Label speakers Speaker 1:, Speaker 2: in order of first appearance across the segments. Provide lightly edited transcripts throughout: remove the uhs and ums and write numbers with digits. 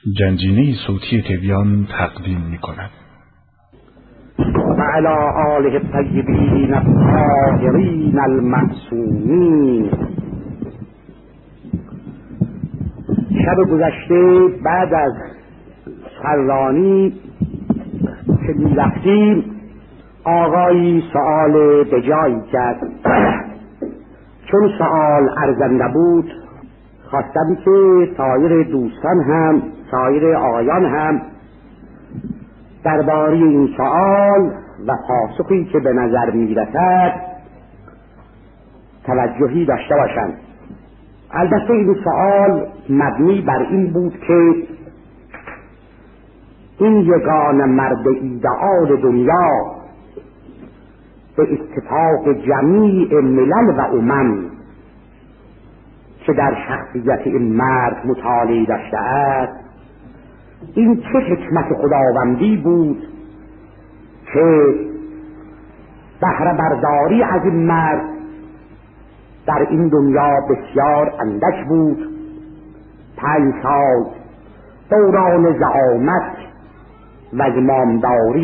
Speaker 1: گنجینه صوتی تبیان تقدیم می‌کند.
Speaker 2: و علی آله الطیبین الطاهرین المعصومین. شب گذشته بعد از سررانی که می‌رفتیم آقایی سؤال به جایی کرد. چون سؤال ارزنده بود خواستم که سایر دوستان هم سایر آقایان هم درباره این سؤال و پاسخی که به نظر می‌رسد توجهی داشته باشند. البته این سؤال مبنی بر این بود که این یگان مرد ایدئال دنیا به اتفاق جمیع ملل و امم که در شخصیت این مرد مطالعه داشته است، این چه حکمت خداوندی بود که بهره برداری از این مرد در این دنیا بسیار اندک بود. 5 سال دوران زعامت و زمامداری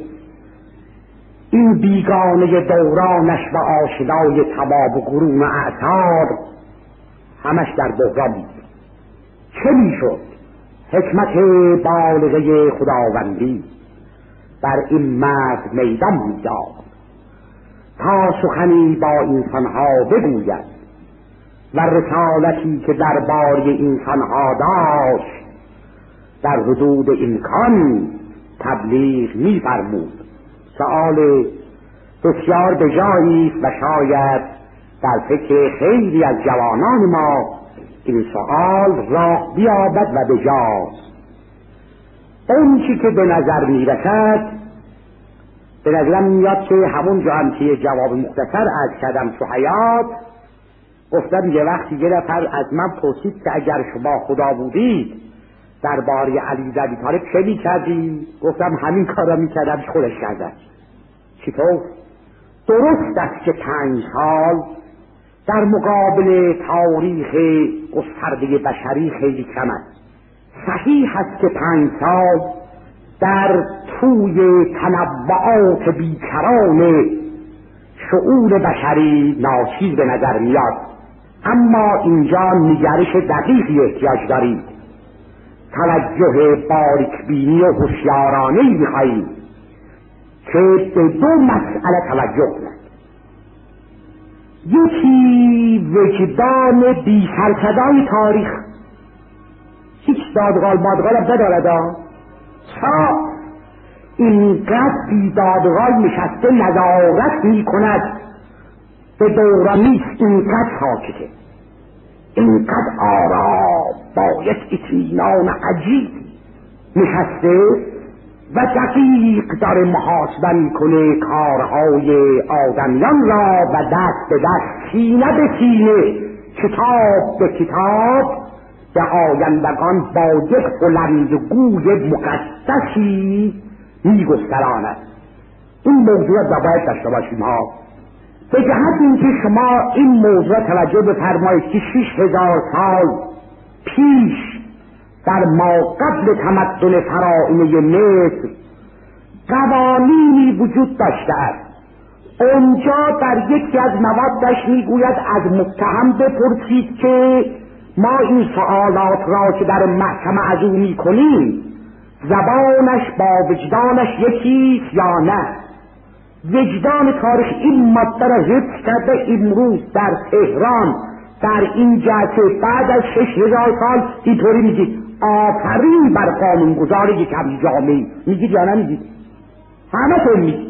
Speaker 2: این بیگانه دورانش و آشنای تباب و قرون و اعصار همش در بحران بود. چه میشد؟ حکمت بالغه خداوندی بر این مرد میدان می‌داد تا سخنی با انسانها بگوید و رسالتی که درباره انسانها داشت در حدود امکان تبلیغ می‌فرمود. سؤال بسیار به جایی است و شاید در فکر خیلی از جوانان ما این سؤال راه بیابد و به جاست. اون چی که به نظر میرسد به نظرم میاد که همون جا هم که جواب مختصر از کردم تو حیات گفتم یه وقتی یه نفر از من پرسید که اگر شما خدا بودید درباره علی بن ابی طالب چه میکردی؟ گفتم همین کار را میکردم که خودش کرده. چطور؟ درست است که 5 سال در مقابل تاریخ گسترده بشری خیلی کم است. صحیح است که 5 سال در توی تنوعات بیکران شعور بشری ناچیز به نظر میاد، اما اینجا نگرش دقیقی احتیاج دارید. توجه باریکبینی و هوشیارانه‌ای می‌خواهید که به 2 مسئله توجه کنید. یکی وجدان بی سرصدای تاریخ، هیچ دادگاه مادگاه ندارد. تا اینقدر بی دادگاه نشسته نظارت می کند به دورانیست، اینقدر ساکته، اینقدر آرام با یک اطمینان عجیب نشسته و دقیق داره محاسبه میکنه کارهای آدمیان را و دست به دست سینه به سینه کتاب به کتاب به آیندگان با یک بلندگوی مقدسی میگستراند. این موضوع را باید داشته باشیم ها. به جهت اینکه شما این موضوع توجه بفرمایید که 6000 سال پیش در ما قبل تمدن فراعنه مصر قوانینی وجود داشته است. اونجا در یکی از موادش میگوید از متهم بپرسید که ما این سوالات را که در محکمه از او میکنیم زبانش با وجدانش یکیست یا نه. وجدان تاریخ این ماده را حفظ کرده. امروز در تهران در این جلسه بعد از 6000 سال اینطوری میگید آفرین بر قانونگذاری یک جامعه. میگید یا نمیگید؟ همه تون میگید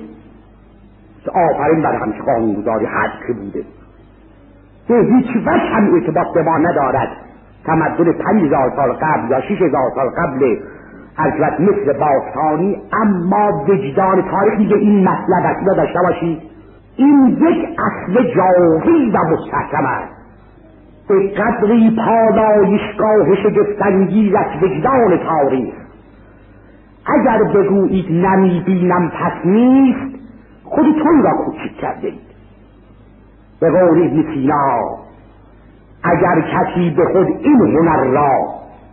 Speaker 2: آفرین بر همچه قانونگذاری حد که بوده. که هیچ وجه هم ارتباط به ما ندارد. تمدن 5000 سال قبل یا 6000 سال قبل حضرت مصر باستانی، اما وجدان تاریخ میگه این مطلب اصلا داشته باشید. این یک اصل جاوی و مستحکم است. به قدری پالایشگاه شگفت‌انگیز از وجدان تاریخ. اگر بگویید نمیبینم پس نیست، خودتون را کوچک کردید. به قول ابن سینا اگر کسی به خود این هنر را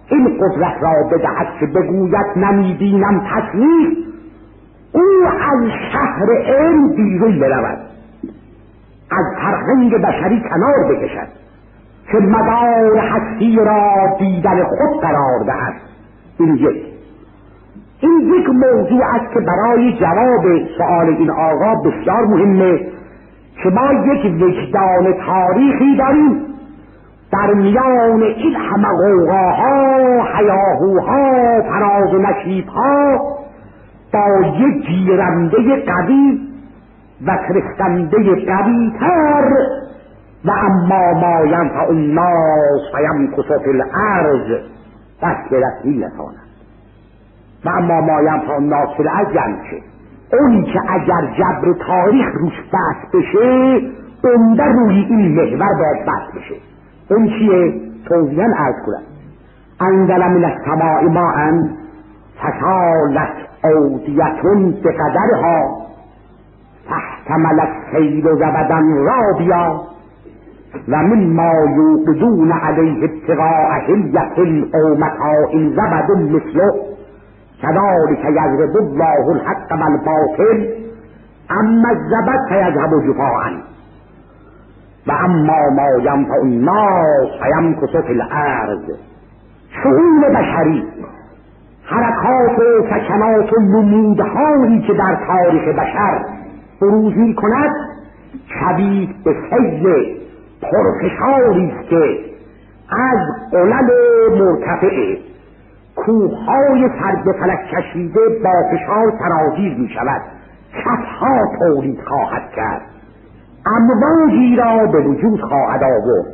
Speaker 2: این قدرت را بدهد که بگوید نمیبینم تصویر، او از شهر علم بیرون برود، از فرهنگ بشری کنار بکشد که مدار هستی را دیدن خود قرار دهد. این یک موضوع است که برای جواب سؤال این آقا بسیار مهمه که ما یک وجدان تاریخی داریم در میان این همه غوغاها، هیاهوها، فراز و نشیبها با یک گیرنده قوی و فرستنده قوی تر و اما ما ینفع الناس فیمکث فی الارض دست به دست می‌رساند. و اما ما ینفع الناس فی الارض یعنی چه؟ اونی که اگر جبر تاریخ روش بحث بشه عمده روی این محور باید بحث بشه. اون چیه؟ توضیحاً عرض کنم. انزل من السماء ماء فسالت اودیة بقدرها فاحتمل السیل زبدا رابیا و مما یوقدون علیه ابتغاء حلیة او متاع زبد مثله كذلك یضرب الله الحق والباطل اما الزبد فیذهب جفاء و اما ما ینفع الناس فیمکث فی الارض. شؤون بشری، حرکات و سکنات و نمودهایی که در تاریخ بشر بروز می کند شبیه به سیل پرفشاری است که از علل مرتفع کوههای سر به فلک کشیده با فشار سرازیر می شود، کفها تولید خواهد کرد، امواجی را به وجود خواهد آورد،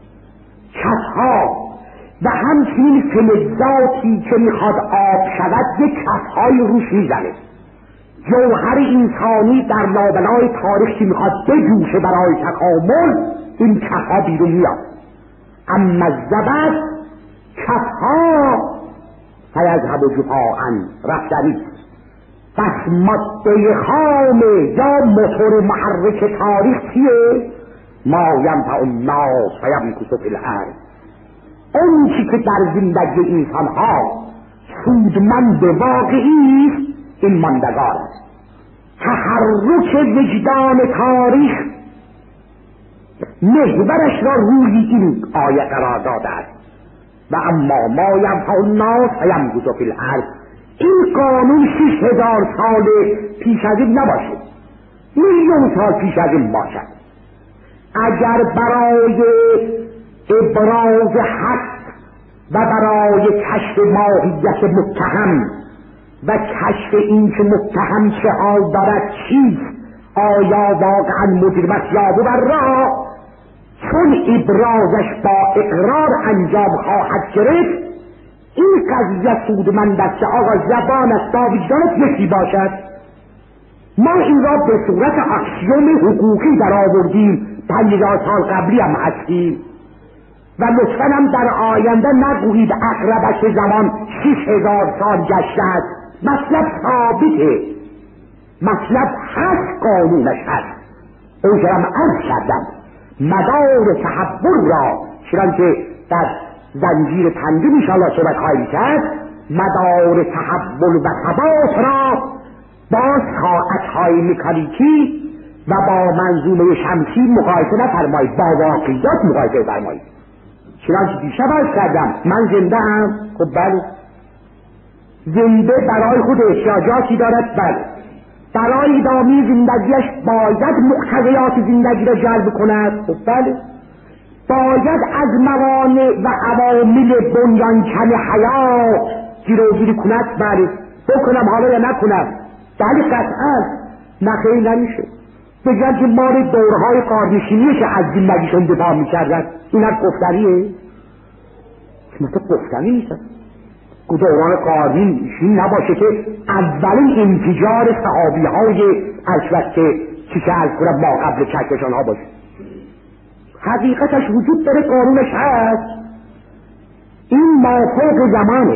Speaker 2: کفها و همچنین فلزاتی که میخواد آب شود یک کفهای روش میزنه. جوهر انسانی در لابلای تاریخ که میخواد بجوشه برای تکامل این کفها بیرون میاد. اما الزبد کفها فیذهب جفاء رفتنی. پس ماده خام یا موتور محرک تاریخ چیه؟ ما ینفع الناس فیمکث فی الارض. اون چی که در زندگی انسان ها سودمند واقعی است این ماندگار است. تحرک وجدان تاریخ محورش را روی این آیه قرار داده است و اما ما ینفع الناس فیمکث فی الارض. این قانون 6000 سال پیش از این نباشه، 1,000,000 سال پیش از این باشد. اگر برای ابراز حق و برای کشف ماهیت متهم و کشف این که متهم چه حال دارد چیست، آیا واقعا مجرم است یا مبرا، چون ابرازش با اقرار انجام خواهد گرفت این قضیه سودمند است که آقا زبانت با وجدانت یکی باشد. ما این را به صورت اکسیوم حقوقی در آوردیم، 50 سال قبلی هم هستیم و لطفاً هم در آینده نگویید اقربش زمان 6000 سال گشته است. مطلب ثابته، مطلب هست، قانونش هست. اونجا هم عرض کردم مدار تحول را چنانچه در زنجیر تنظیم انشاءالله صحبت خواهیم کرد، مدار تحول و ثبات را با ساعتهای مکانیکی و با منظومه شمسی مقایسه نفرمایید، با واقعیات مقایسه فرمایید. چنانچه دیشب عرض کردم من زنده ام، خب بله، زنده برای خود احتیاجاتی دارد، بله، برای ادامه زندگیش باید مقتضیات زندگی را جلب کند، خب بله، باید از موانع و عوامل بنیانکن حیات جلوگیری کند، بله، بکنم حالا یا نکنم، بله قطعا، نخیر نمیشه. بگن که مال دورهای قارنشینیه که از زندگیشون دفاع میکردن، این از گفتریه؟ مثل گفتنی نیست. دوران قارنشین نباشه که اولین انفجار صحابی های الفت که چه از کنم ما قبل کهکشان ها باشه. حقیقتش وجود داره، قانونش هست. این مافوق زمانه.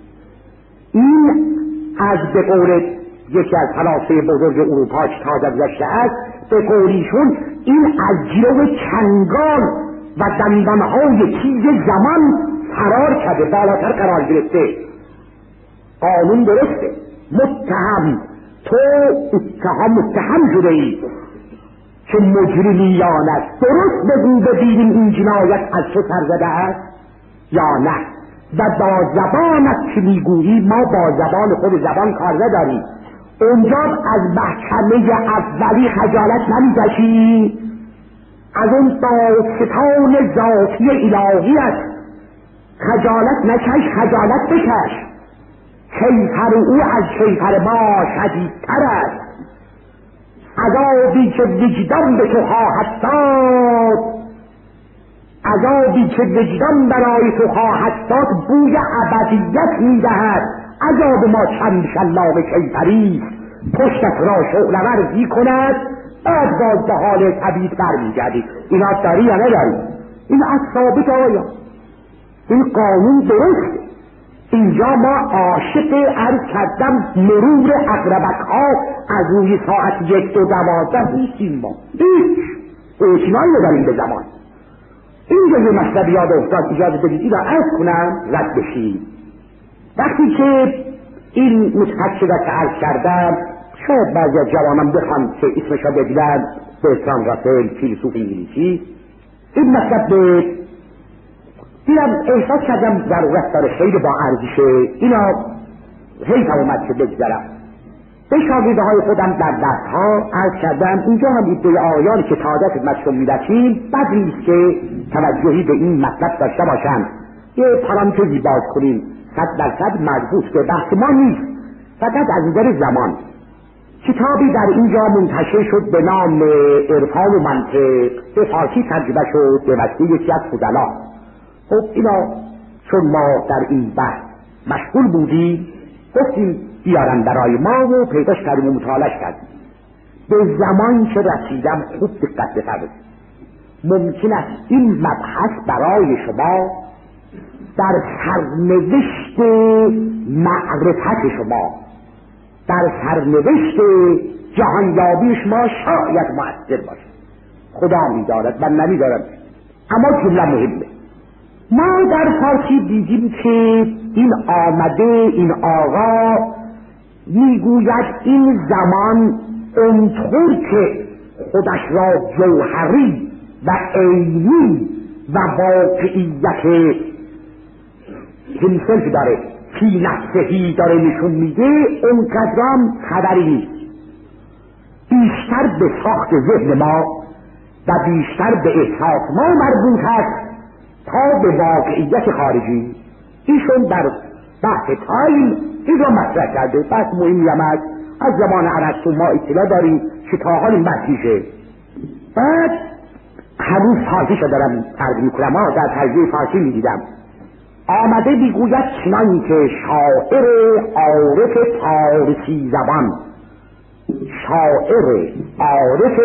Speaker 2: این از به قول یکی از فلاسفه بزرگ اروپا که تازه گذشته است، به قولیشون این از جلو چنگال و دندانهای تیز زمان فرار کرده، بالاتر قرار گرفته، قانون درسته، متهم، تو متهم شده ای که مجرمیانت، درست بگو ببینیم این جنایت از تو سرزده است یا نه. و با زبانت که میگویی ما با زبان خود زبان کار نداریم، اونجا از محکمه اولی خجالت نمیکشی؟ از اون داستان ذاتی الهیت خجالت نکش؟ خجالت بکش. کیفر او از کیفر ما شدیدتر است. عذابی که وجدان به تو خواهد داد، عذابی که وجدان برای تو خواهد داد بوی ابدیت میدهد. عذاب ما چند شلاق کیفری پشتت را شعله ورزی کند، بعد باز به حال طبیعت برمیگردی. اینا داری یا نداری؟ این از ثابت آیا این قانون درست؟ اینجا ما عاشق عرض کردم مرور اقربک ها از روی ساعت 1:12 نیستیم. ما هیچ اعتنایی نداریم به زمان. اینجا یه مطلب یاد افتاد، اجازه بدید این را عرض کنم رد بشیم. وقتی که این متفکرات عرض کردم، شاید بعضی از جوانان بخوان که اسمش را بدیدن، برتراند راسل، فیلسوف انگلیسی، این مطلب دیدم احساس کردم ضرورت داره، خیلی با ارزشه، اینا حیف اومد که بگذرم. به شاگرده های خودم در درسها عرض کردم، اینجا هم ایده آیانی که تا عادت خدمتشون میرسیم بد نیست که توجهی به این مطلب داشته باشن. یه پرانتزی باز کنیم، 100% مربوط به بحث ما نیست، فقط از نظر زمان. کتابی در اینجا منتشر شد به نام عرفان و منطق، به فارسی ترجمه شد به وسیله یکی از فضلا. خب اینا چون ما در این بحث مشغول بودیم گفتیم بیارن برای ما و پیداش کردیم و مطالعه کردیم. به زمان که رسیدم خوب دقت بفرمایید. ممکن است این مبحث برای شما در سرنوشت معرفت شما، در سرنوشت جهانیابی شما شاید مؤثر باشه. خدا می‌داند، من نمی‌دانم، اما جمله مهمه. ما در فارسی دیدیم که این آمده، این آقا میگوید این زمان اونطور که خودش را جوهری و عینی و واقعیت همسلف داره، فی نفسهی داره نشون میده، اونقدرام خبری نیست. بیشتر به ساخت ذهن ما و بیشتر به احساس ما مربوط است تا به واقعیت خارجی. ایشون در بحث تایم این را مطرح کرده، بحث مهمی هم از زمان ارسطو ما اطلاع داریم که تا حال این بحث میشه. بعد هنوز فارسیشو دارم عرض میکنم، در ترجمه فارسی میدیدم، آمده میگوید چنان که شاعر عارف پارسی زبان، شاعر عارف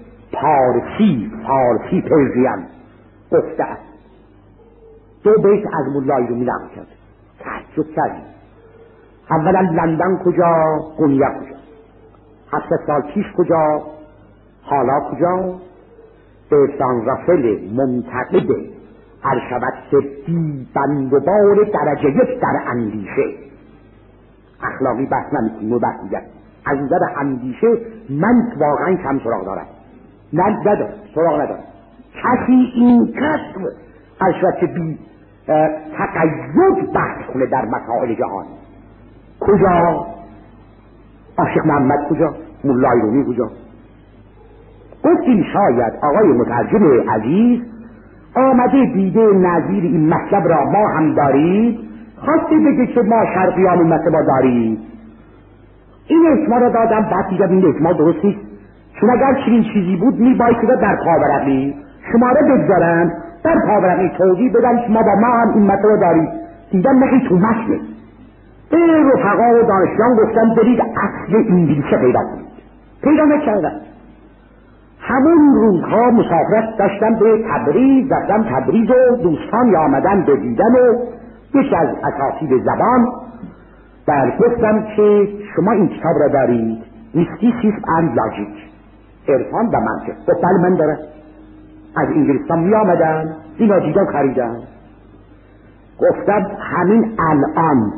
Speaker 2: فارسی پرژین گفته است. دو بیت از مولای رو نقل کرد. تعجب کردیم. اولا لندن کجا، گونیه کجا، 700 سال پیش کجا، حالا کجا؟ برتراند راسل منتقد ارشبت سفتی بندبار درجه 1 در اندیشه، اخلاقی بحث نمیکنیم، بحث دیگر از نظر اندیشه من واقعا کم سراغ دارم، ندارم، سراغ ندارم. کسی این کسب ارشبت بی تقیید بحث کنه در مسائل جهان. کجا؟ عاشق محمد کجا؟ مولای رومی کجا؟ گفتیم شاید آقای مترجم عزیز آمده دیده نظیر این مطلب را ما هم داریم، خواسته بگه که ما شرقیان این مطلب داریم. این اسما را دادم، بعد دیدم این اسما درست نیست، چون اگر چنین چیزی بود میبایسته در پاورقی شما را بگذارن، در پاورقی توضیح بدن که ما با ما هم این مطلب داریم. دیدم نقی تو متنه. به رفقا و دانشجویان گفتن برید اصل انگلیسه پیدا کنید، پیدا نکردن. همون روزها مسافرت داشتم به تبریز، رفتم تبریز و دوستانی آمدن به دیدن و یکی از اساتید زبان در گفتم که شما این کتاب را دارید، میستیسیسم اند لاجیک، عرفان و منطق. گفت بله من دارم. از انگلستان می آمدن، اینا دیدن خریدن. گفتم همین الان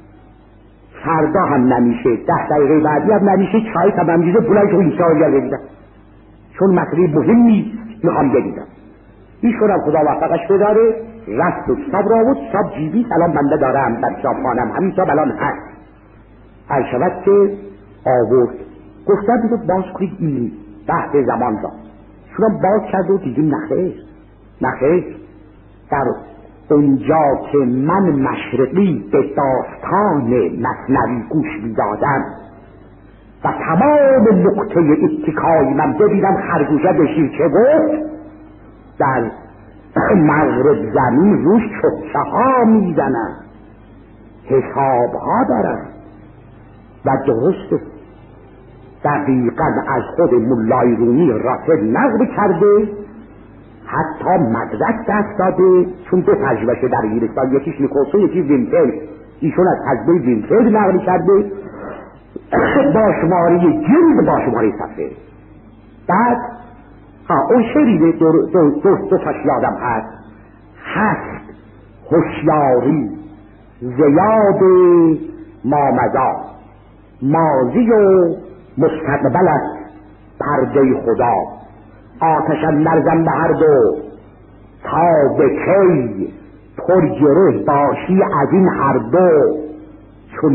Speaker 2: فردا هم نمیشه، 10 دقیقه بعدی هم نمیشه، چای تمام دیده بلند شو این چای بگیرم، چون مسئله مهم نیست میخوام بگیرم. ایشون هم خدا وفقش بداره، رفت و کتاب را بود، کتاب جیبی الان بنده دارم در کتابخانم، همین کتاب الان هست. هر شود که آورد، گفتم دیگه باز کنید این بحث زمان را. شما باز کرد و دیگه نخیر در اونجا که من مشرقی به داستان مثنوی گوش میدادم و تمام نقطه اتکای من ببینم خرگوشه به شیر چه گفت، در مغرب زمین روش چکه ها میزنن، حساب ها دارن و درسته. دقیقا از خود مولای رومی راسل نقل کرده، حتی مدرک دست داده، چون دو تجربه در انگلستان، یکیش نیکولسون یکی وینفیلد، ایشون از تجربه وینفیلد نقل کرده با شماره جلد با شماره صفحه. بعد اون شعری دو تاش یادم هست هوشیاری زیاد مامدا، ماضی و مستقبل است پرده خدا، آتش اندرزم به هر دو تا به کی پر گره باشی از این هر دو، چون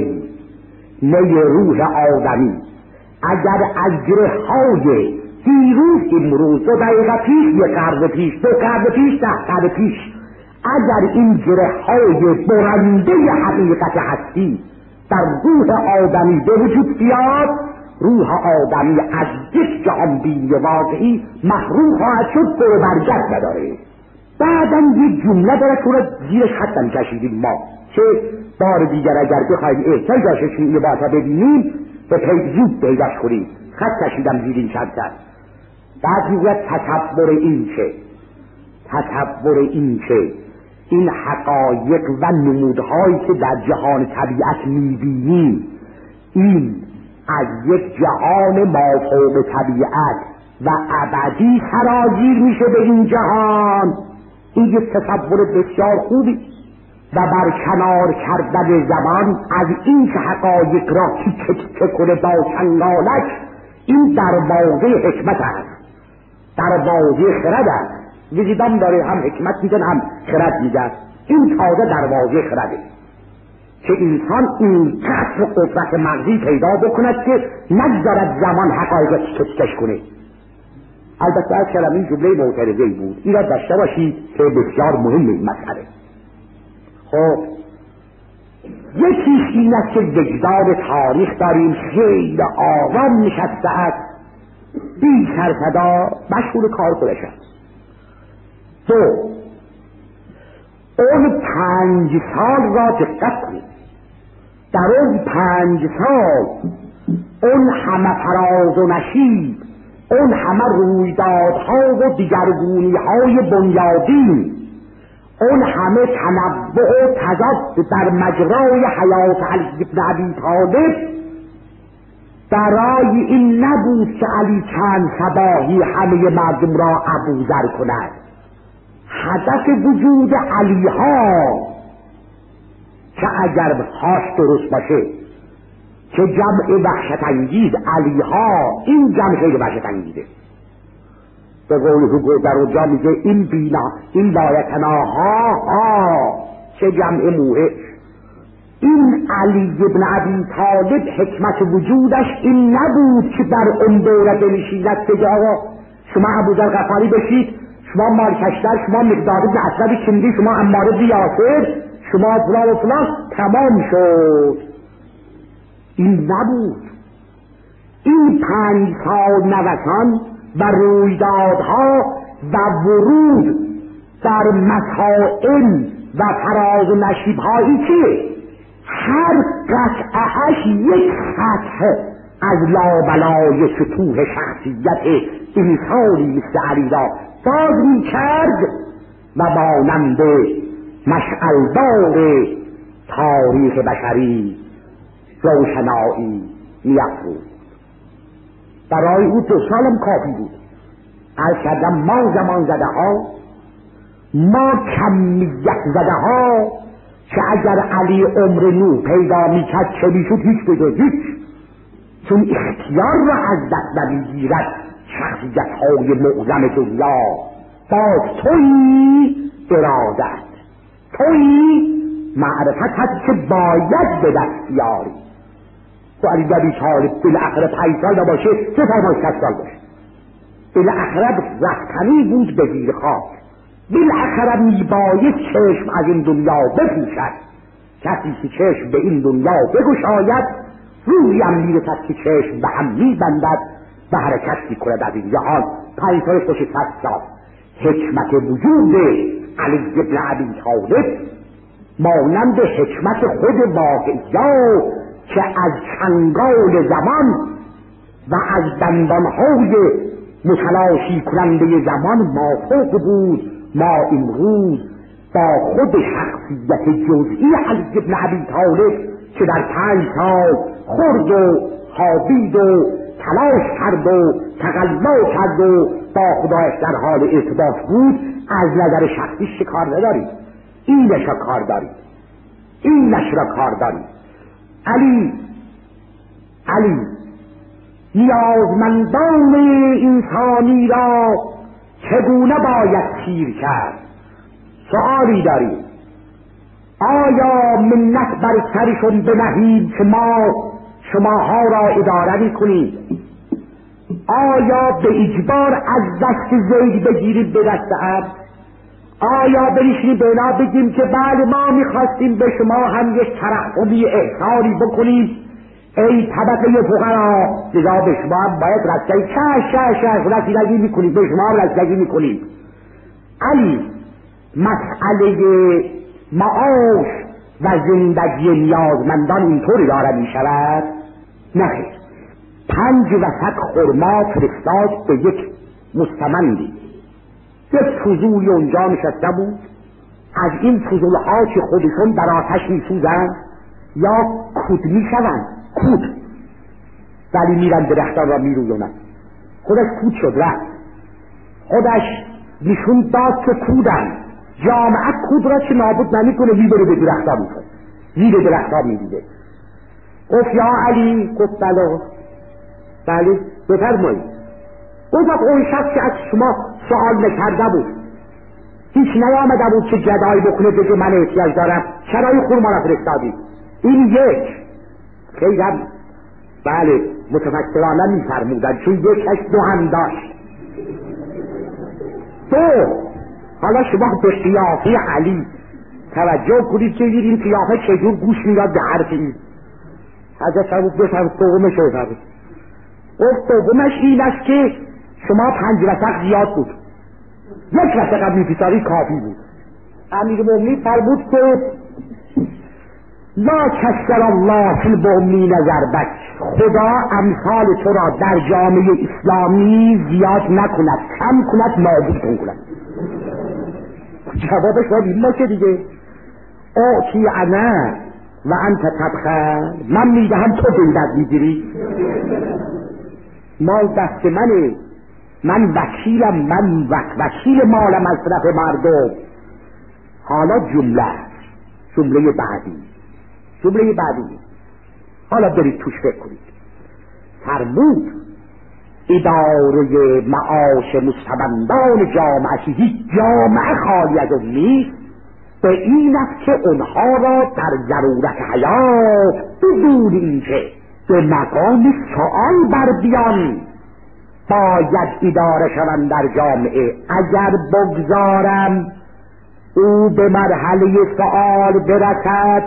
Speaker 2: نی روح آدمی اگر از گره های دیروز امروز 2 دقیقه پیش 1 قرن پیش 2 قرن پیش 10 قرن پیش اگر این گره های برنده حقیقت هستی در روح آدمی به وجود بیاد، روح آدمی از یک جهان بینی واقعی محروم خواهد شد، برو برگشت نداره. بعدم یک جمله داره که رو زیرش خط کشیدیم ما، که بار دیگر اگر بخوایم احتیاجش این باتا ببینیم به زود پیداش کنیم، خط کشیدم زیر این چند کرد. بعد میگوید تصور این که این حقایق و نمودهایی که در جهان طبیعت میبینیم این از یک جهان مافوق طبیعت و ابدی سرازیر میشه به این جهان، این یک تصور بسیار خوبی و برکنار کردن زمان از این که حقایق را تیکه کنه با چنگالک، این در واقع حکمت است، در واقع خرد است. وجدان داره، هم حکمت میدن هم خرد میدن، این تازه در واقع خرده که انسان این قدر قدرت مغزی پیدا بکند که نگذارد زمان حقایق تیکش کنه. البته از کلم این جمله معترضه‌ای بود، این را داشته باشید که بسیار مهم این مسئله. خب یکیش این است که وجدان تاریخ داریم خیلی آرام نشسته است، بی سرصدا مشغول کار خودش است. 2 اون 5 سال را دقت کنید، در اون 5 سال اون همه فراز و نشیب، اون همه رویدادها و دیگرگونی‌های بنیادین، اون همه تنوع و تضاد در مجرای حیات علی بن ابی طالب برای این نبود که علی چند صباحی همه مردم را ابوذر کند. هدف وجود علی ها که اگر هاش درست باشه که جمع وحشت انگیز، علی ها این جمع خیلی وحشت انگیزه. به قول حقوق در اونجا میگه این بینا این لایتنا ها چه جمع موهش. این علی ابن ابی طالب حکمت وجودش این نبود که در اون دوره بنشیند که آقا شما ابوذر غفاری بشید، شما مالکشتر، شما مقدار ابن اسود کندی، شما عمار بن یاسر، شما فلان و فلان، تمام شد. این نبود. این 5 سال نوسان و رویدادها و ورود در مسائل و فراز و نشیب‌هایی که هر قطعهش یک سطح از لابلای سطوح شخصیت انسانی مثل علی را باز می کرد و مانند مشعلدار تاریخ بشری روشنایی می افروخت. برای او 2 سالم کافی بود. از کردم ما زمان زده ها ما کمیت زده ها که اگر علی عمر نوح پیدا میکرد چه میشد؟ هیچ بجز هیچ. چون اختیار را از دست نمیگیرد شخصیت های معظم دنیا. باز تویی ارادت، تویی معرفت هست که باید به دست بیاری. تو علی ابی طالب بالاخره 5 سال نباشه، 3 سال باشه، بالاخره رفتنی بود به زیر خاک. بالاخره میباید چشم از این دنیا بپوشد. کسی که چشم به این دنیا بگشاید رویم میرسد که چشم به هم میبندد و حرکت میکند از این جهان. 5 سال خوش 100 سال. حکمت وجود علی ابن ابی طالب مانند حکمت خود واقعیا که از چنگال زمان و از دندانهای متلاشی کننده زمان مافوق بود. ما امروز با خود شخصیت جزئی علی ابن ابی طالب که در 5 سال خورد و خوابید و تلاش کرد و تقلا کرد و با خدایش در حال ارتباط بود، از نظر شخصی چه کار ندارید؟ اینش را کار دارید، اینش را کار دارید. علی نیازمندان انسانی را چگونه باید سیر کرد؟ سؤالی داریم. آیا منت بر سرشون بنهیم که ما شماها را اداره میکنیم؟ آیا به اجبار از دست زید بگیریم به دست عبد؟ آیا بنشینیم به اینا بگیم که بله ما میخواستیم به شما هم یک ترحمی احسانی بکنیم ای طبقه فقرا، لذا به شما هم باید رسیدگی میکنیم، به شما هم رسیدگی میکنیم. علی مسئله معاش و زندگی نیازمندان اینطوری داره میشود؟ نخیر. 5 وسق خرما فرستاد به یک مستمندی. یک فضولی اونجا نشسته بود. از این فضولها که خودشون در آتش میسوزند یا کود میشوند، کود، ولی میرن درختان را میرویونند. خودش کود شد رفت، خودش نشون داد که کودن. جامعه کود را که نابود نمیکنه میبره به درختان میکنه، زیر درختان میدیده. گفت یا علی. گفت بله بفرمایید. گفت اون شخص که از شما سوال نکرده بود، هیچ نیامده بود که جدایی بکنه بگه من احتیاج دارم، چرای خورما را فرستادی؟ این یک. خیلی بله متفکرانه میفرمودن چون یکش 2 هم داشت. 2 حالا شما به قیافه علی توجه کنید که این قیافه چجور گوش میداد به حرف این. حضرت فرمود بفرمود دومش رو بفرمود. گفت دومش این است که شما 5 وسق زیاد بود، 1 وسق هم میپیساری کافی بود. امیرالمومنین فرمود که لا کسر الله فی المؤمنین ضربک، خدا امثال تو را در جامعه اسلامی زیاد نکند، کم کند، نابود کند. جوابش باید این باشه دیگه. آتی انا و انت تبخل، من میدهم تو بیدت میگیری. مال دست منه، من وکیلم، من وکیل مالم از طرف مردم. حالا جمله بعدی حالا برید توش فکر کنید. فرمود اداره معاش مستمندان جامعه، هیچ جامعه خالی از اون نیست، به این است که اونها را در ضرورت حیات بدون اینکه به مقام سؤال بر بیان باید اداره شوند در جامعه. اگر بگذارم او به مرحله سؤال برسد،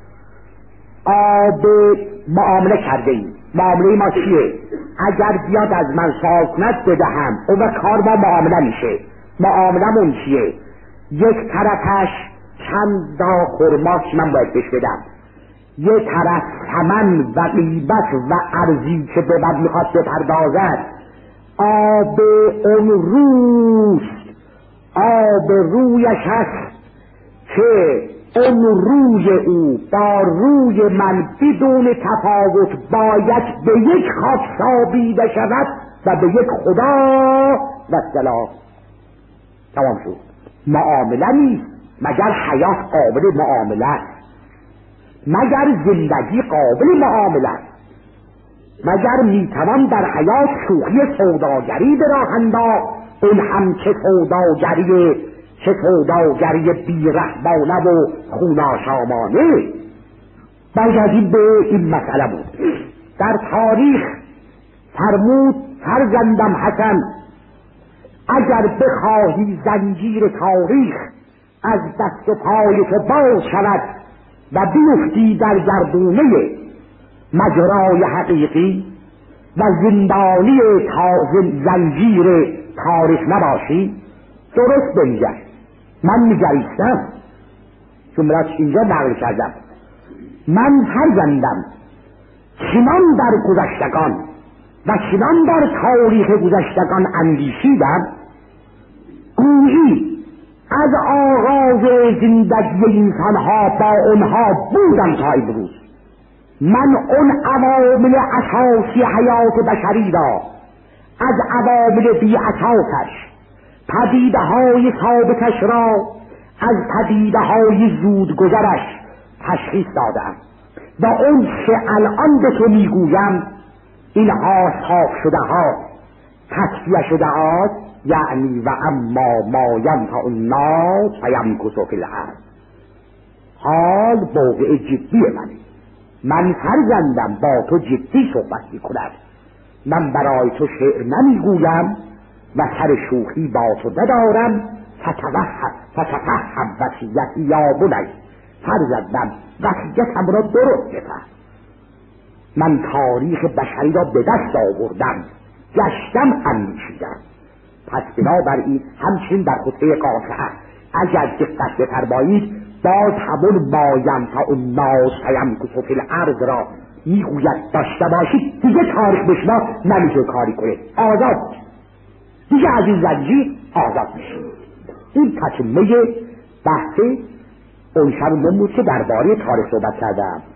Speaker 2: آب معامله کرده ایم. معامله ما چیه؟ اگر بیاد از من سؤال کند بدهم، اون وقت کار با معامله میشه. معاملمون چیه؟ یک طرفش چند دا خرما که من باید بهش بدم، یک طرف ثمن و قیمت و ارزی که به من میخواد بپردازد. آب اون روست، آب رویش هست که اون روی او با روی من بدون تفاوت باید به یک خاک سابیده شود و به یک خدا و سلام. تمام شد. معامله نیست، مگر حیات قابل معامله است، مگر زندگی قابل معامله است، مگر میتوان در حیات شوخی سوداگری به راه انداخت، اون هم چه سوداگری بی‌رحمانه و خوناشامانه. برگردیم به این مسئله بود. در تاریخ فرمود فرزندم حسن اگر بخواهی زنجیر تاریخ از دست و پای تو باز شود و بیفتی در گردونه مجرای حقیقی و زندانی زنجیر تاریخ نباشی، درست بنگر. من نگریستم جملات اینجا نقل کردم. من فرزندم چنان در گذشتگان و چنان در تاریخ گذشتگان اندیشیدم گویی از آغاز زندگی انسانها با اونها بودم تا امروز. من اون عوامل اساسی حیات بشری را از عوامل بی اساسش، پدیده های ثابتش را از پدیده های زودگذرش تشخیص دادم و اون که الان به تو میگویم اینها صاف شده ها، تصفیه شده ها، یعنی و اما ما ینفع الناس فیمکث فی الارض. حال موضع جدی من فرزندم با تو جدی صحبت میکنم. من برای تو شعر نمیگویم و سر شوخی با تو ندارم. فتفهم وصیتی یا بنی، فرزندم وصیتم را درست بفهم. من تاریخ بشری را به دست آوردم، گشتم اندیشیدم. پس بنابراین همچنین در خطبه قاطعه اگر دقت بفرمایید باز همون ما ینفع الناس فیمکث فی الارض را میگوید داشته باشید. دیگه تاریخ به شما نمیشه کاری کنید، آزاد دیگه از این زنجیر آزاد میشید. این تکمله بحث اون شب بود که درباره تاریخ صحبت کردم.